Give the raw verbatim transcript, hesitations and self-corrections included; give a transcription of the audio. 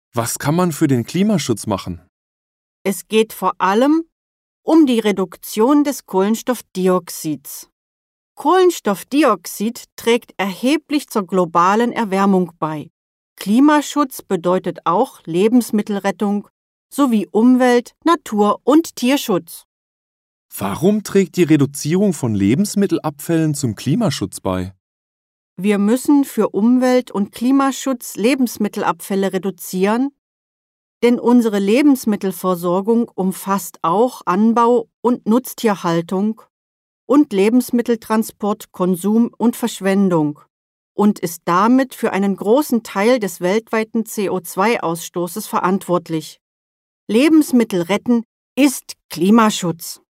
Was kann man für den Klimaschutz machen? Es geht vor allem um die Reduktion des Kohlenstoffdioxids. Kohlenstoffdioxid trägt erheblich zur globalen Erwärmung bei. Klimaschutz bedeutet auch Lebensmittelrettung sowie Umwelt-, Natur- und Tierschutz. Warum trägt die Reduzierung von Lebensmittelabfällen zum Klimaschutz bei? Wir müssen für Umwelt- und Klimaschutz Lebensmittelabfälle reduzieren, denn unsere Lebensmittelversorgung umfasst auch Anbau und Nutztierhaltung und Lebensmitteltransport, Konsum und Verschwendung und ist damit für einen großen Teil des weltweiten C O zwei Ausstoßes verantwortlich. Lebensmittel retten ist Klimaschutz.